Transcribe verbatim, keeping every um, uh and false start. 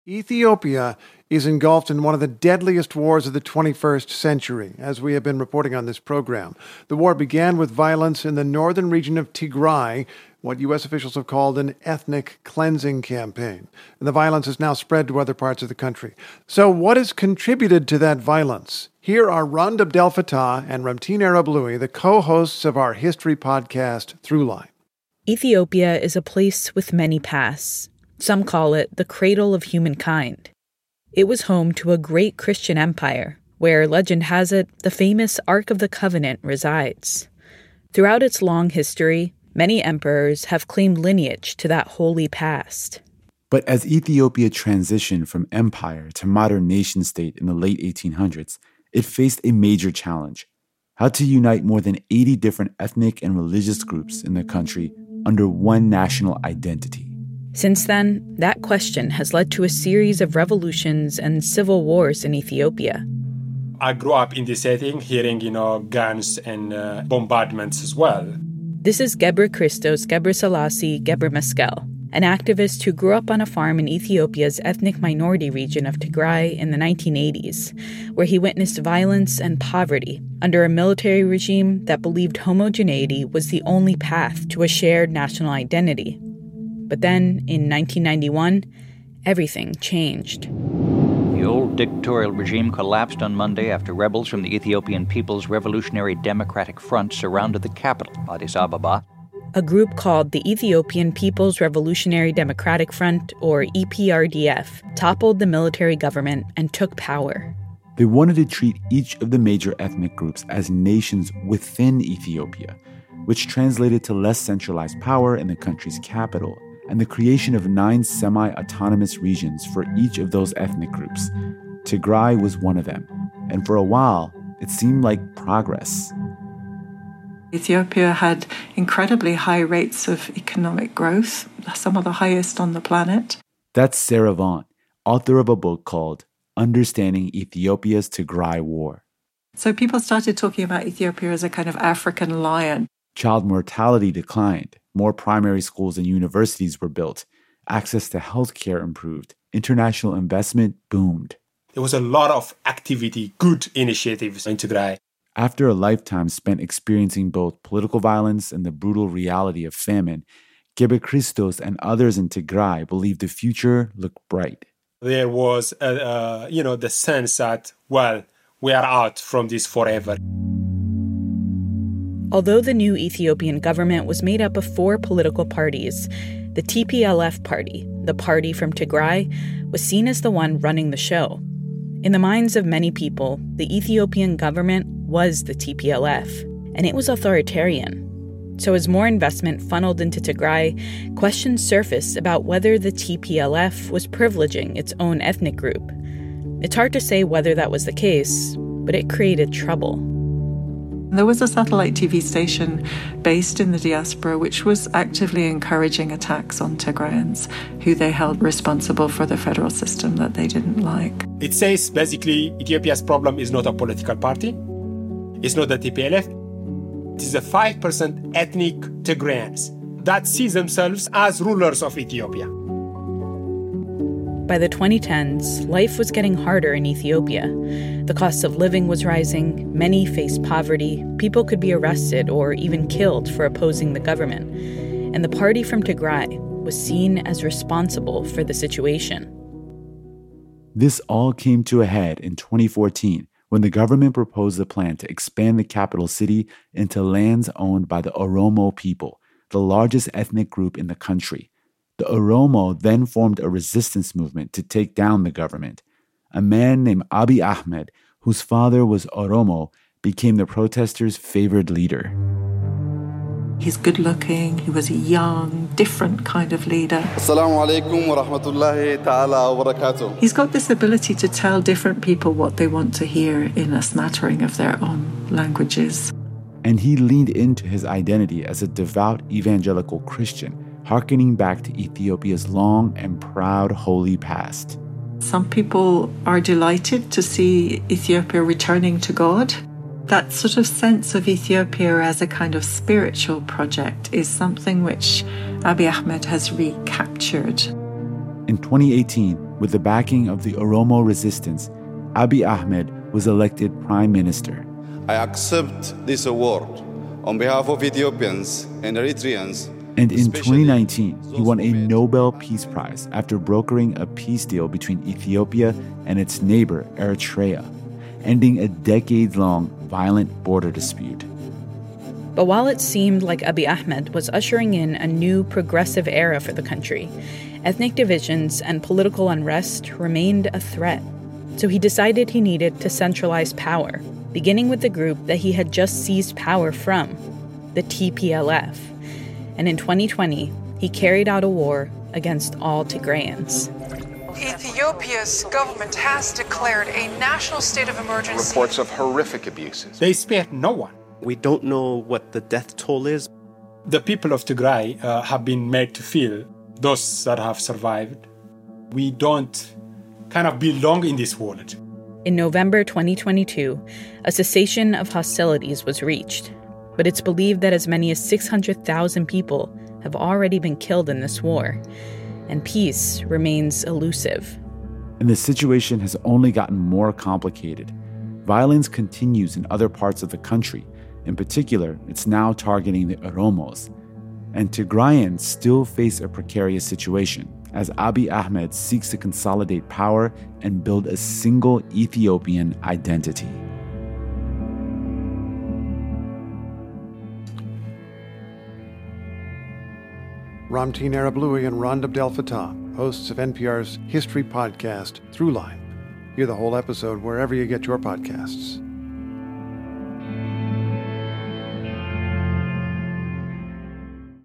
Ethiopia is engulfed in one of the deadliest wars of the twenty-first century, as we have been reporting on this program. The war began with violence in the northern region of Tigray, what U S officials have called an ethnic cleansing campaign. And the violence has now spread to other parts of the country. So what has contributed to that violence? Here are Rand Abdel Fattah and Ramtin Arablouei, the co-hosts of our history podcast, Throughline. Ethiopia is a place with many pasts. Some call it the cradle of humankind. It was home to a great Christian empire, where, legend has it, the famous Ark of the Covenant resides. Throughout its long history, many emperors have claimed lineage to that holy past. But as Ethiopia transitioned from empire to modern nation-state in the late eighteen hundreds, it faced a major challenge: how to unite more than eighty different ethnic and religious groups in the country under one national identity. Since then, that question has led to a series of revolutions and civil wars in Ethiopia. I grew up in this setting, hearing, you know, guns and uh, bombardments as well. This is Gebre Christos Gebre Selassie Gebre Meskel, an activist who grew up on a farm in Ethiopia's ethnic minority region of Tigray in the nineteen eighties, where he witnessed violence and poverty under a military regime that believed homogeneity was the only path to a shared national identity. But then, in nineteen ninety-one, everything changed. The old dictatorial regime collapsed on Monday after rebels from the Ethiopian People's Revolutionary Democratic Front surrounded the capital, Addis Ababa. A group called the Ethiopian People's Revolutionary Democratic Front, or E P R D F, toppled the military government and took power. They wanted to treat each of the major ethnic groups as nations within Ethiopia, which translated to less centralized power in the country's capital, and the creation of nine semi-autonomous regions for each of those ethnic groups. Tigray was one of them, and for a while, it seemed like progress. Ethiopia had incredibly high rates of economic growth, some of the highest on the planet. That's Sarah Vaughan, author of a book called Understanding Ethiopia's Tigray War. So people started talking about Ethiopia as a kind of African lion. Child mortality declined. More primary schools and universities were built. Access to healthcare improved. International investment boomed. There was a lot of activity, good initiatives in Tigray. After a lifetime spent experiencing both political violence and the brutal reality of famine, Gebre Christos and others in Tigray believed the future looked bright. There was, uh, uh, you know, the sense that, well, we are out from this forever. Although the new Ethiopian government was made up of four political parties, the T P L F party, the party from Tigray, was seen as the one running the show. In the minds of many people, the Ethiopian government was the T P L F, and it was authoritarian. So as more investment funneled into Tigray, questions surfaced about whether the T P L F was privileging its own ethnic group. It's hard to say whether that was the case, but it created trouble. There was a satellite T V station based in the diaspora which was actively encouraging attacks on Tigrayans, who they held responsible for the federal system that they didn't like. It says basically Ethiopia's problem is not a political party. It's not the T P L F. It is the five percent ethnic Tigrayans that see themselves as rulers of Ethiopia. By the twenty tens, life was getting harder in Ethiopia. The cost of living was rising, many faced poverty, people could be arrested or even killed for opposing the government, and the party from Tigray was seen as responsible for the situation. This all came to a head in twenty fourteen when the government proposed a plan to expand the capital city into lands owned by the Oromo people, the largest ethnic group in the country. The Oromo then formed a resistance movement to take down the government. A man named Abiy Ahmed, whose father was Oromo, became the protesters' favored leader. He's good-looking, he was a young, different kind of leader. Assalamu alaikum wa rahmatullahi ta'ala wa barakatuh. He's got this ability to tell different people what they want to hear in a smattering of their own languages. And he leaned into his identity as a devout evangelical Christian, hearkening back to Ethiopia's long and proud holy past. Some people are delighted to see Ethiopia returning to God. That sort of sense of Ethiopia as a kind of spiritual project is something which Abiy Ahmed has recaptured. In twenty eighteen, with the backing of the Oromo resistance, Abiy Ahmed was elected prime minister. I accept this award on behalf of Ethiopians and Eritreans. And in twenty nineteen, he won a Nobel Peace Prize after brokering a peace deal between Ethiopia and its neighbor, Eritrea, ending a decades-long violent border dispute. But while it seemed like Abiy Ahmed was ushering in a new progressive era for the country, ethnic divisions and political unrest remained a threat. So he decided he needed to centralize power, beginning with the group that he had just seized power from, the T P L F. And in twenty twenty, he carried out a war against all Tigrayans. Ethiopia's government has declared a national state of emergency. Reports of horrific abuses. They spared no one. We don't know what the death toll is. The people of Tigray uh, have been made to feel, those that have survived, we don't kind of belong in this world. In November twenty twenty-two, a cessation of hostilities was reached, but it's believed that as many as six hundred thousand people have already been killed in this war, and peace remains elusive. And the situation has only gotten more complicated. Violence continues in other parts of the country. In particular, it's now targeting the Oromos. And Tigrayans still face a precarious situation as Abiy Ahmed seeks to consolidate power and build a single Ethiopian identity. Ramtin Arablouei and Rand Abdel Fattah, hosts of N P R's history podcast, Throughline. Hear the whole episode wherever you get your podcasts.